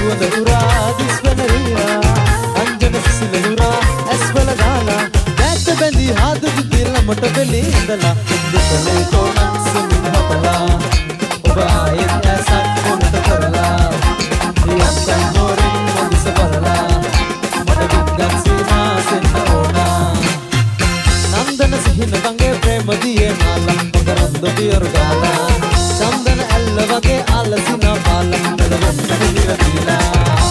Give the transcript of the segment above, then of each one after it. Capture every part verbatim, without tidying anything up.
සුවඳ උරා දිස්වන රියා අංජන සිසිලුරා ඇස්වල දාලා දැත් බැඳි හාදු දිලමට වෙලේ ඉඳලා දුකලේ කොනක් සුමින් හතලා ඔබ ආයෙත් ඇසක් කොනට කරලා යත්තන් හොරින් මොදිස බලලා මට දුක්ගත් සීමා සෙන්න ඕනා නන්දන සිහින ගංගේ ප්‍රේම දියේ නාලා පකරන්ද දියරු ගාලා චන්දන ඇල්ල වගේ ආලසින පාලා නලවන්න හිරදීලා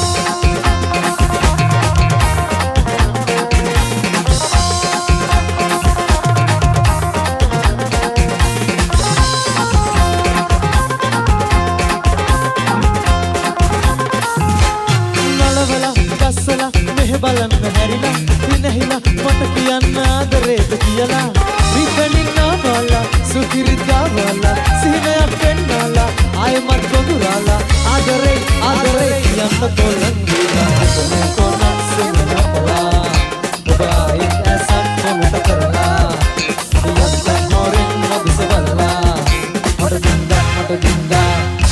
බලන්න හැරිලා විනහිලා මට කියන්න ආදරේද කියලා විපණින්නා බලා සුකිරිතා බලා සිහිනයක් පෙන්නාලා ආයෙමත් ගොදුරාලා ආදරේ ආදරේ යන්න තොලන් දීලා කොනේ කොනක් සෙන්නපලා ඔබ ආයෙත් ඇසක් කොමට කරලා යන්න හොරින් මොබිස බලලා මට දින්දා මට දින්දා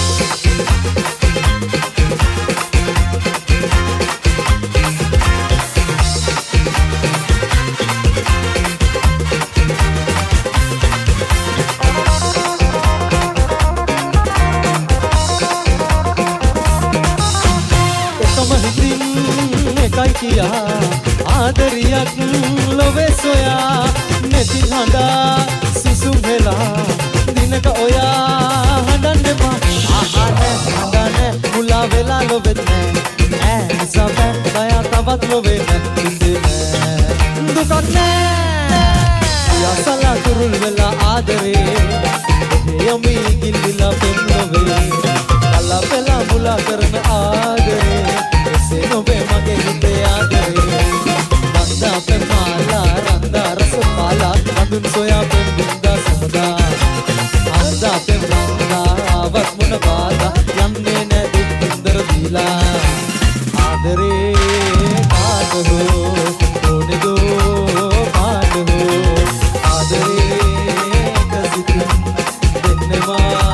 ආදරියක් ලොවේ සොයා නැති හඳා සිසුම් වෙලා දිනක ඔයා හඬන්න එපා ආහාර හඳන්නේ මුලා වෙලා ලොවෙත් නෑ ඈ නිසා බෑ තවත් ලොවේ නැති දුකක් නෑ යසලා කුරුල් වෙලා ආදරේ යමි ගිල්ලිලා පෙන් ලොවේ කලා පෙලා මුලා කරන ආදරේ එසේ නොවේ මගේ හිතේ ආදරේ නන්දා පෙමාලා රන්දා රස පාලා හඳුන් සොයා පෙන් බින්දා සමදා අන්දා පෙම් රන්දා ආවත් මොන බාධා යන්නේ නැ දුක් දුන්දර දීලා ආදරේ කාට හෝ ඕනේ දෝ පාට හෝ ආදරේ කසිතින් දෙන්නවා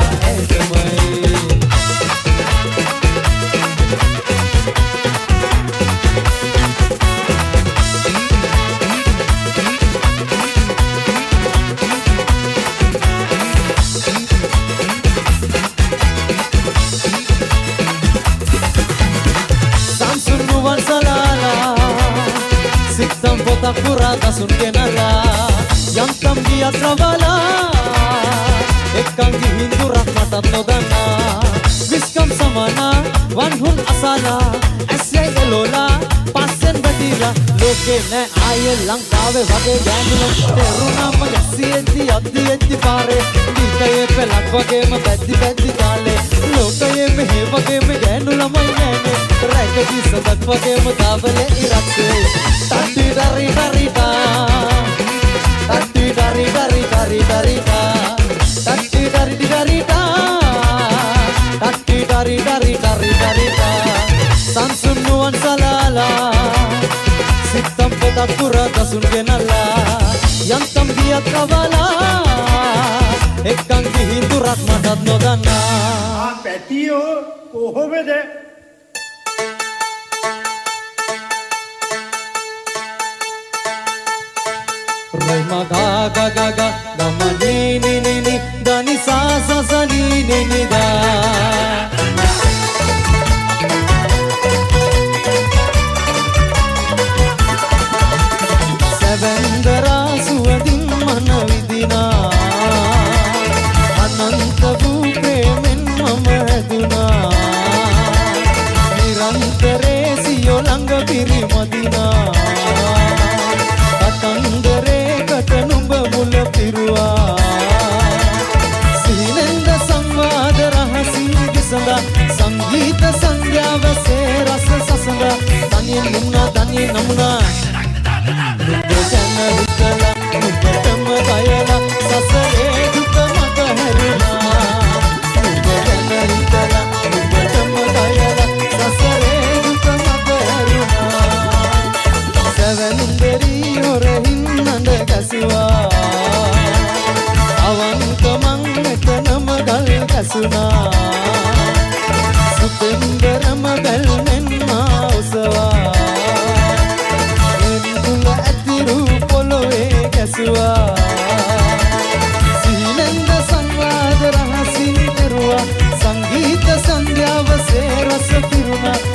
Pura kasun kenala yang tambia travala ekang hindu rahmatat nodana viskam samana wanhun asala asya elola pasen badira loke ne aye lankawe wage gandula teruna magasi etti addi etti pare dikaye pelak wage ma baddi baddi kale lokaye mehe wage me gandula mayne rakadi sadak wage ma davale iratte tatti dari dari da tatti dari dari dari dari da tatti dari dari da tatti dari dari dari dari da sansunuan salala sitam podak pura kasun genala yang tambiat kavala ekang hindu rahmatat nodana aa petiyo kohomeda Rema ga ga ga ga ga ma ni ni ni ni da ni sa sa sa ni ni ni da Sevendra suwadin mana vidina ananta bu premen mama duna nirantare siyo langa piri madina katandare katanumba mula pirua sinenda samvada rahasi මනස පිරුණා